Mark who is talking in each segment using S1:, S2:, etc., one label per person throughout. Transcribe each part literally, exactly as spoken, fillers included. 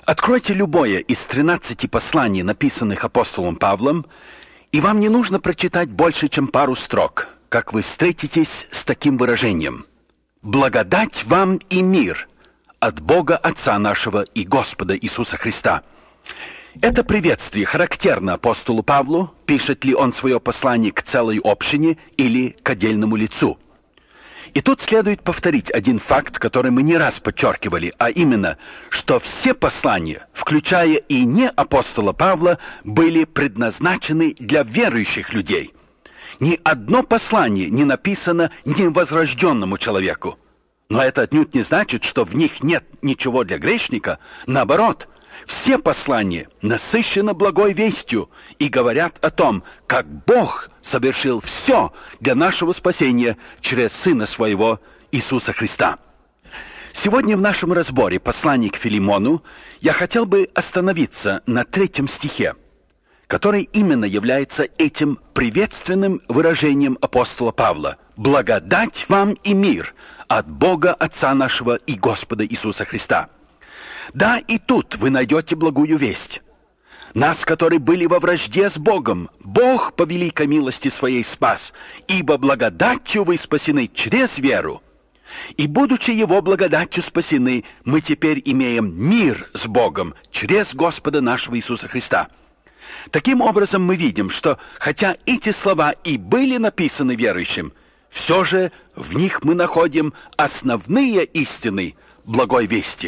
S1: Откройте любое из тринадцати посланий, написанных апостолом Павлом, и вам не нужно прочитать больше, чем пару строк, как вы встретитесь с таким выражением: «Благодать вам и мир от Бога Отца нашего и Господа Иисуса Христа». Это приветствие характерно апостолу Павлу, пишет ли он свое послание к целой общине или к отдельному лицу. И тут следует повторить один факт, который мы не раз подчеркивали, а именно, что все послания, включая и не апостола Павла, были предназначены для верующих людей. Ни одно послание не написано невозрожденному человеку. Но это отнюдь не значит, что в них нет ничего для грешника. Наоборот, все послания насыщены благой вестью и говорят о том, как Бог совершил все для нашего спасения через Сына Своего Иисуса Христа. Сегодня в нашем разборе послания к Филимону я хотел бы остановиться на третьем стихе, который именно является этим приветственным выражением апостола Павла: «Благодать вам и мир от Бога Отца нашего и Господа Иисуса Христа». Да, и тут вы найдете благую весть. Нас, которые были во вражде с Богом, Бог по великой милости Своей спас, ибо благодатью вы спасены через веру. И, будучи Его благодатью спасены, мы теперь имеем мир с Богом через Господа нашего Иисуса Христа. Таким образом, мы видим, что хотя эти слова и были написаны верующим, все же в них мы находим основные истины благой вести.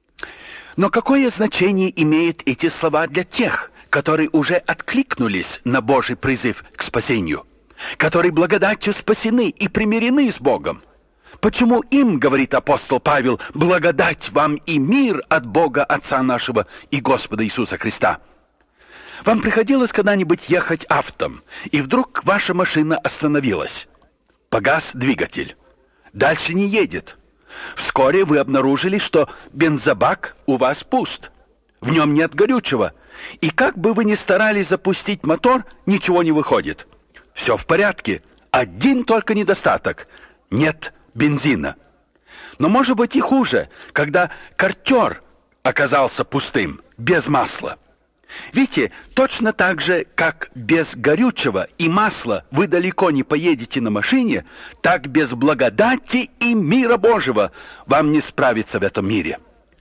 S1: Но какое значение имеют эти слова для тех, которые уже откликнулись на Божий призыв к спасению, которые благодатью спасены и примирены с Богом? Почему им, говорит апостол Павел, благодать вам и мир от Бога Отца нашего и Господа Иисуса Христа? Вам приходилось когда-нибудь ехать автом, и вдруг ваша машина остановилась? Погас двигатель. Дальше не едет. Вскоре вы обнаружили, что бензобак у вас пуст. В нем нет горючего. И как бы вы ни старались запустить мотор, ничего не выходит. Все в порядке. Один только недостаток. Нет бензина. Но может быть и хуже, когда картер оказался пустым, без масла. Видите, точно так же, как без горючего и масла вы далеко не поедете на машине, так без благодати и мира Божьего вам не справиться в этом мире.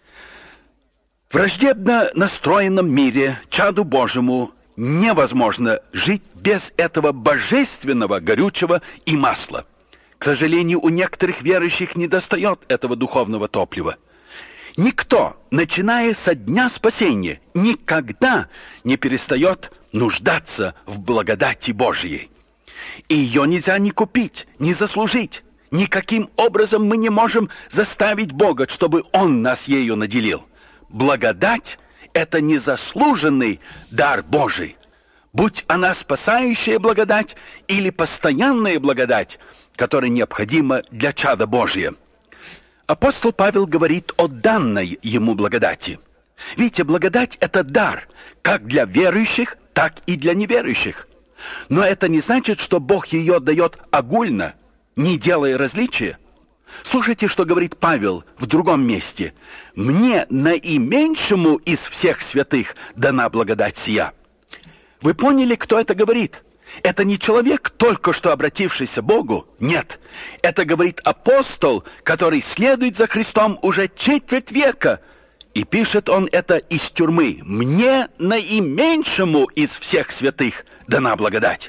S1: В враждебно настроенном мире чаду Божьему невозможно жить без этого божественного горючего и масла. К сожалению, у некоторых верующих недостает этого духовного топлива. Никто, начиная со дня спасения, никогда не перестает нуждаться в благодати Божьей. И ее нельзя ни купить, ни заслужить. Никаким образом мы не можем заставить Бога, чтобы Он нас ею наделил. Благодать – это незаслуженный дар Божий. Будь она спасающая благодать или постоянная благодать, которая необходима для чада Божия. Апостол Павел говорит о данной ему благодати. Видите, благодать – это дар, как для верующих, так и для неверующих. Но это не значит, что Бог ее дает огульно, не делая различия. Слушайте, что говорит Павел в другом месте. «Мне, наименьшему из всех святых, дана благодать сия». Вы поняли, кто это говорит? Это не человек, только что обратившийся к Богу. Нет, это говорит апостол, который следует за Христом уже четверть века. И пишет он это из тюрьмы. «Мне, наименьшему из всех святых, дана благодать».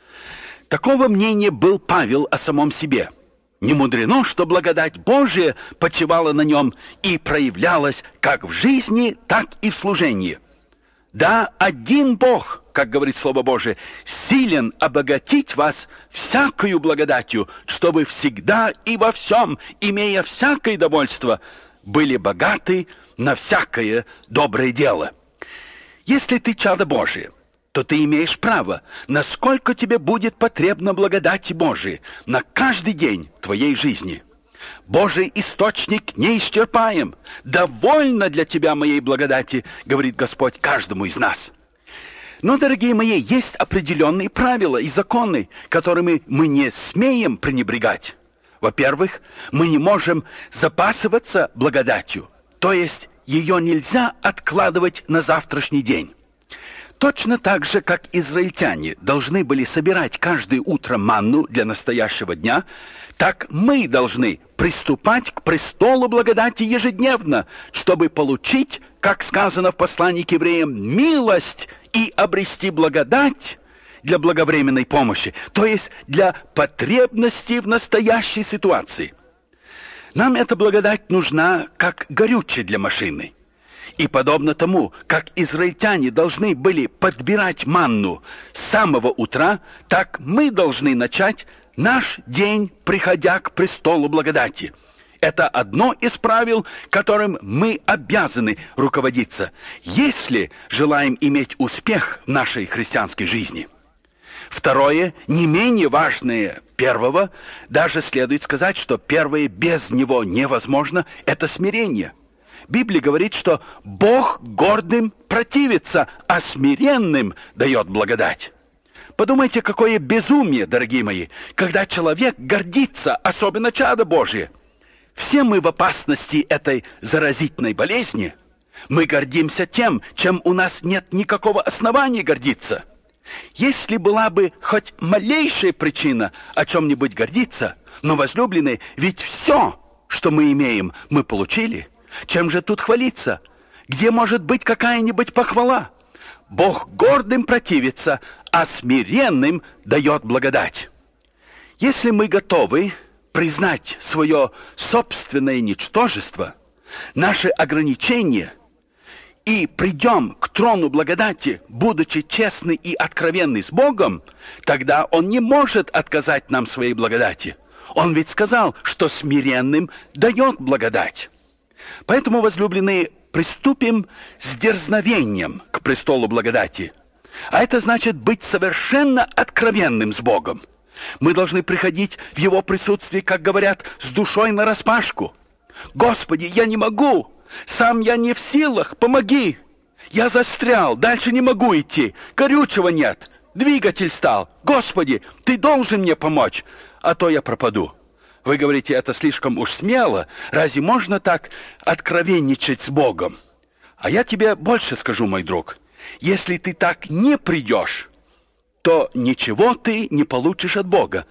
S1: Такого мнения был Павел о самом себе. Не мудрено, что благодать Божия почивала на нем и проявлялась как в жизни, так и в служении. Да, один Бог, как говорит Слово Божие, силен обогатить вас всякою благодатью, чтобы всегда и во всем, имея всякое довольство, были богаты на всякое доброе дело. Если ты чадо Божие, то ты имеешь право, насколько тебе будет потребна благодать Божия на каждый день твоей жизни. Божий источник неисчерпаем. Довольно для тебя моей благодати, говорит Господь каждому из нас. Но, дорогие мои, есть определенные правила и законы, которыми мы не смеем пренебрегать. Во-первых, мы не можем запасываться благодатью, то есть ее нельзя откладывать на завтрашний день. Точно так же, как израильтяне должны были собирать каждое утро манну для настоящего дня, так мы должны приступать к престолу благодати ежедневно, чтобы получить, как сказано в послании к евреям, милость и обрести благодать для благовременной помощи, то есть для потребности в настоящей ситуации. Нам эта благодать нужна как горючее для машины. И подобно тому, как израильтяне должны были подбирать манну с самого утра, так мы должны начать наш день, приходя к престолу благодати. Это одно из правил, которым мы обязаны руководиться, если желаем иметь успех в нашей христианской жизни. Второе, не менее важное первого, даже следует сказать, что первое без него невозможно, это смирение. Библия говорит, что Бог гордым противится, а смиренным дает благодать. Подумайте, какое безумие, дорогие мои, когда человек гордится, особенно чадо Божие. Все мы в опасности этой заразительной болезни. Мы гордимся тем, чем у нас нет никакого основания гордиться. Если была бы хоть малейшая причина о чем-нибудь гордиться, но, возлюбленные, ведь все, что мы имеем, мы получили. Чем же тут хвалиться? Где может быть какая-нибудь похвала? Бог гордым противится, а смиренным дает благодать. Если мы готовы признать свое собственное ничтожество, наши ограничения, и придем к трону благодати, будучи честны и откровенны с Богом, тогда Он не может отказать нам своей благодати. Он ведь сказал, что смиренным дает благодать. Поэтому, возлюбленные, приступим с дерзновением к престолу благодати. А это значит быть совершенно откровенным с Богом. Мы должны приходить в Его присутствие, как говорят, с душой нараспашку. «Господи, я не могу! Сам я не в силах! Помоги! Я застрял, дальше не могу идти! Горючего нет! Двигатель стал! Господи, Ты должен мне помочь, а то я пропаду!» Вы говорите, это слишком уж смело. Разве можно так откровенничать с Богом? А я тебе больше скажу, мой друг. Если ты так не придешь, то ничего ты не получишь от Бога.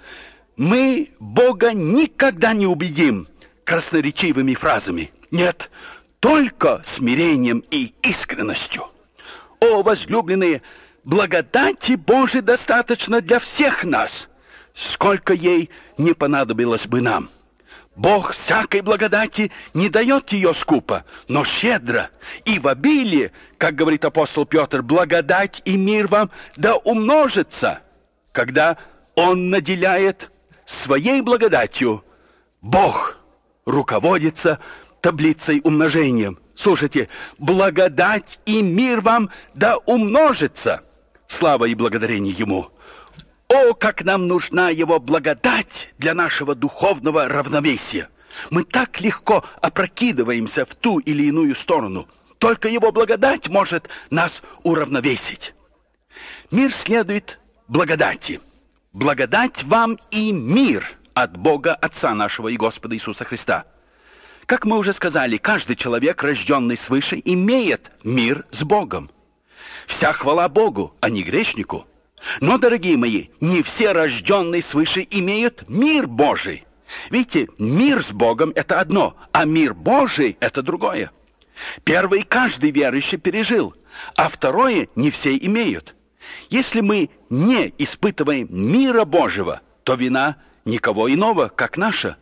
S1: Мы Бога никогда не убедим красноречивыми фразами. Нет, только смирением и искренностью. О, возлюбленные, благодати Божией достаточно для всех нас, сколько ей не понадобилось бы нам. Бог всякой благодати не дает ее скупо, но щедро и в обилии, как говорит апостол Петр, благодать и мир вам да умножится, когда Он наделяет своей благодатью. Бог руководится таблицей умножением. Слушайте, благодать и мир вам да умножится. Слава и благодарение Ему. О, как нам нужна Его благодать для нашего духовного равновесия! Мы так легко опрокидываемся в ту или иную сторону. Только Его благодать может нас уравновесить. Мир следует благодати. Благодать вам и мир от Бога Отца нашего и Господа Иисуса Христа. Как мы уже сказали, каждый человек, рожденный свыше, имеет мир с Богом. Вся хвала Богу, а не грешнику. Но, дорогие мои, не все рожденные свыше имеют мир Божий. Видите, мир с Богом – это одно, а мир Божий – это другое. Первый каждый верующий пережил, а второе не все имеют. Если мы не испытываем мира Божьего, то вина никого иного, как наша.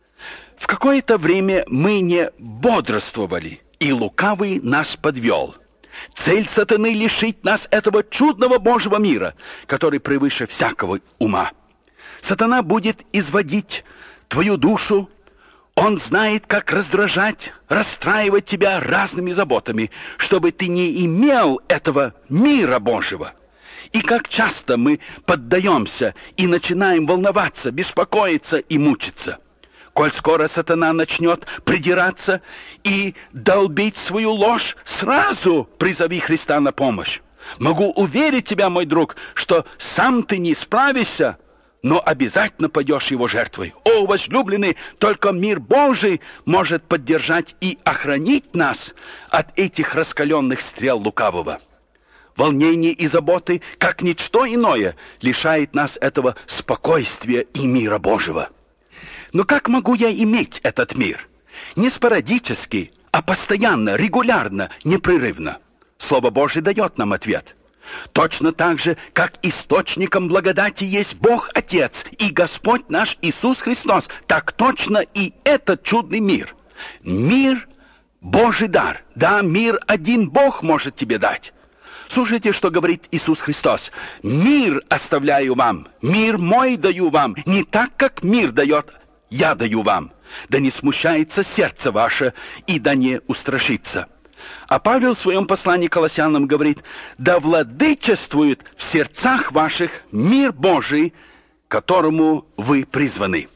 S1: В какое-то время мы не бодрствовали, и лукавый нас подвел. Цель сатаны — лишить нас этого чудного Божьего мира, который превыше всякого ума. Сатана будет изводить твою душу. Он знает, как раздражать, расстраивать тебя разными заботами, чтобы ты не имел этого мира Божьего. И как часто мы поддаемся и начинаем волноваться, беспокоиться и мучиться. Коль скоро сатана начнет придираться и долбить свою ложь, сразу призови Христа на помощь. Могу уверить тебя, мой друг, что сам ты не справишься, но обязательно пойдешь его жертвой. О, возлюбленный, только мир Божий может поддержать и охранить нас от этих раскаленных стрел лукавого. Волнение и заботы, как ничто иное, лишает нас этого спокойствия и мира Божьего. Но как могу я иметь этот мир? Не спорадически, а постоянно, регулярно, непрерывно. Слово Божие дает нам ответ. Точно так же, как источником благодати есть Бог Отец и Господь наш Иисус Христос, так точно и этот чудный мир. Мир – Божий дар. Да, мир один Бог может тебе дать. Слушайте, что говорит Иисус Христос. «Мир оставляю вам, мир мой даю вам, не так, как мир дает, я даю вам. Да не смущается сердце ваше, и да не устрашится». А Павел в своем послании к Колоссянам говорит: «Да владычествует в сердцах ваших мир Божий, к которому вы призваны».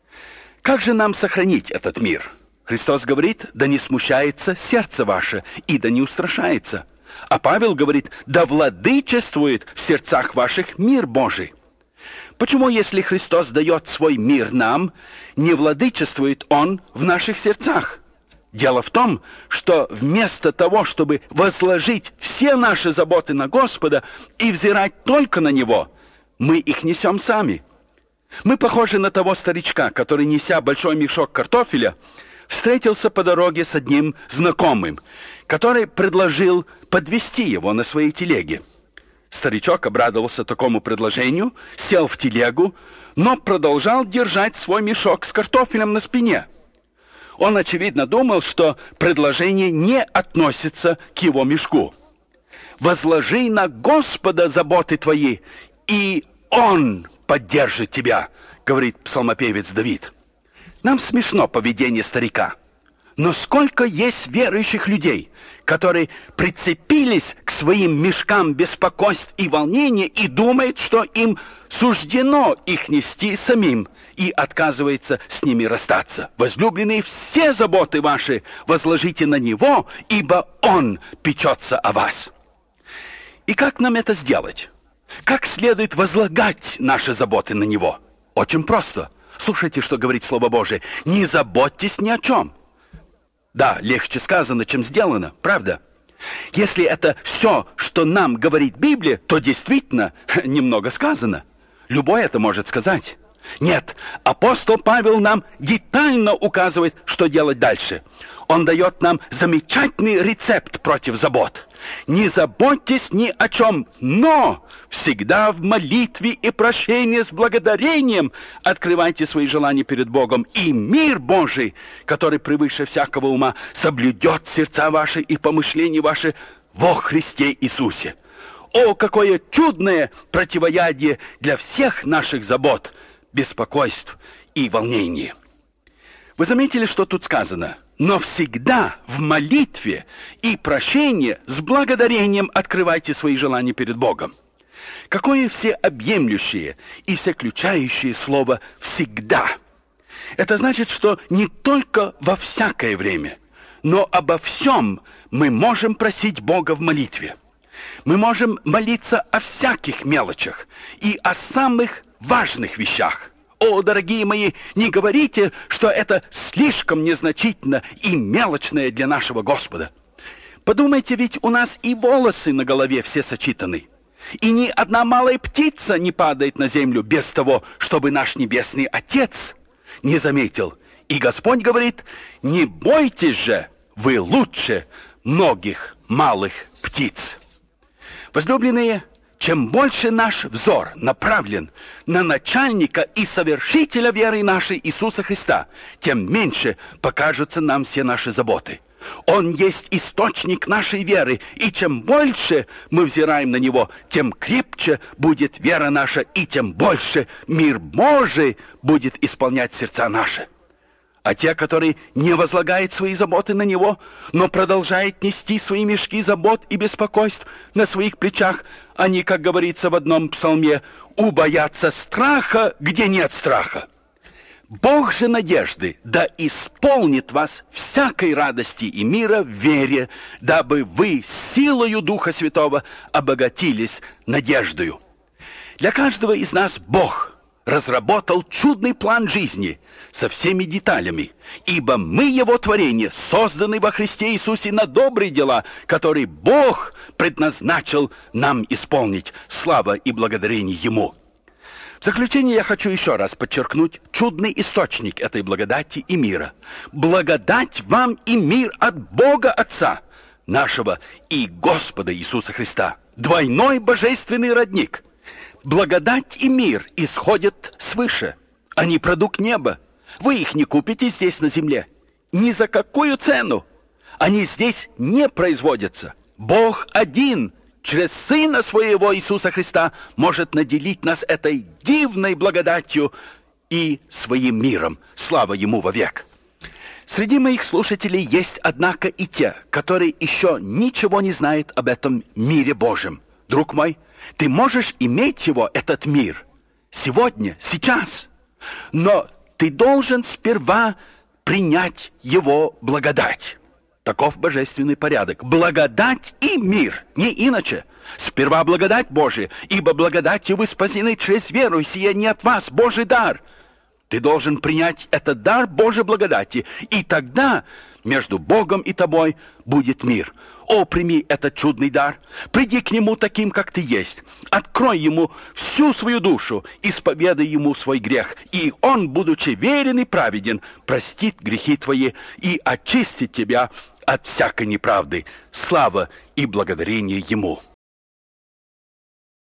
S1: Как же нам сохранить этот мир? Христос говорит: «Да не смущается сердце ваше, и да не устрашается». А Павел говорит: «Да владычествует в сердцах ваших мир Божий». Почему, если Христос дает свой мир нам, не владычествует Он в наших сердцах? Дело в том, что вместо того, чтобы возложить все наши заботы на Господа и взирать только на Него, мы их несем сами. Мы похожи на того старичка, который, неся большой мешок картофеля, встретился по дороге с одним знакомым, который предложил подвезти его на своей телеге. Старичок обрадовался такому предложению, сел в телегу, но продолжал держать свой мешок с картофелем на спине. Он, очевидно, думал, что предложение не относится к его мешку. «Возложи на Господа заботы твои, и Он поддержит тебя», говорит псалмопевец Давид. Нам смешно поведение старика. Но сколько есть верующих людей, которые прицепились к своим мешкам беспокойств и волнения и думают, что им суждено их нести самим, и отказывается с ними расстаться. Возлюбленные, все заботы ваши возложите на Него, ибо Он печется о вас. И как нам это сделать? Как следует возлагать наши заботы на Него? Очень просто. Слушайте, что говорит Слово Божие. «Не заботьтесь ни о чем». Да, легче сказано, чем сделано, правда? Если это все, что нам говорит Библия, то действительно немного сказано. Любой это может сказать. Нет, апостол Павел нам детально указывает, что делать дальше. Он дает нам замечательный рецепт против забот. «Не заботьтесь ни о чем, но всегда в молитве и прошении с благодарением открывайте свои желания перед Богом, и мир Божий, который превыше всякого ума, соблюдет сердца ваши и помышления ваши во Христе Иисусе». О, какое чудное противоядие для всех наших забот, беспокойств и волнений! Вы заметили, что тут сказано? «Но всегда в молитве и прошении с благодарением открывайте свои желания перед Богом». Какое всеобъемлющее и всеключающее слово «всегда». Это значит, что не только во всякое время, но обо всем мы можем просить Бога в молитве. Мы можем молиться о всяких мелочах и о самых важных вещах. О, дорогие мои, не говорите, что это слишком незначительно и мелочное для нашего Господа. Подумайте, ведь у нас и волосы на голове все сочетаны. И ни одна малая птица не падает на землю без того, чтобы наш Небесный Отец не заметил. И Господь говорит: «Не бойтесь же, вы лучше многих малых птиц». Возлюбленные, чем больше наш взор направлен на начальника и совершителя веры нашей Иисуса Христа, тем меньше покажутся нам все наши заботы. Он есть источник нашей веры, и чем больше мы взираем на Него, тем крепче будет вера наша, и тем больше мир Божий будет исполнять сердца наши. А те, которые не возлагают свои заботы на Него, но продолжают нести свои мешки забот и беспокойств на своих плечах, они, как говорится в одном псалме, убоятся страха, где нет страха. Бог же надежды да исполнит вас всякой радости и мира в вере, дабы вы силою Духа Святого обогатились надеждою. Для каждого из нас Бог разработал чудный план жизни со всеми деталями, ибо мы Его творение, созданы во Христе Иисусе на добрые дела, которые Бог предназначил нам исполнить. Слава и благодарение Ему. В заключение я хочу еще раз подчеркнуть чудный источник этой благодати и мира. Благодать вам и мир от Бога Отца нашего и Господа Иисуса Христа. Двойной божественный родник. Благодать и мир исходят свыше. Они продукт неба. Вы их не купите здесь на земле. Ни за какую цену. Они здесь не производятся. Бог один, через Сына Своего Иисуса Христа, может наделить нас этой дивной благодатью и своим миром. Слава Ему вовек. Среди моих слушателей есть, однако, и те, которые еще ничего не знают об этом мире Божьем. Друг мой, ты можешь иметь его, этот мир, сегодня, сейчас, но ты должен сперва принять его благодать. Таков божественный порядок. Благодать и мир, не иначе. Сперва благодать Божия, ибо благодатью вы спасены через веру, и сия не от вас, Божий дар. Ты должен принять этот дар Божьей благодати, и тогда между Богом и тобой будет мир. О, прими этот чудный дар, приди к Нему таким, как ты есть, открой Ему всю свою душу, исповедай Ему свой грех, и Он, будучи верен и праведен, простит грехи твои и очистит тебя от всякой неправды. Слава и благодарение Ему.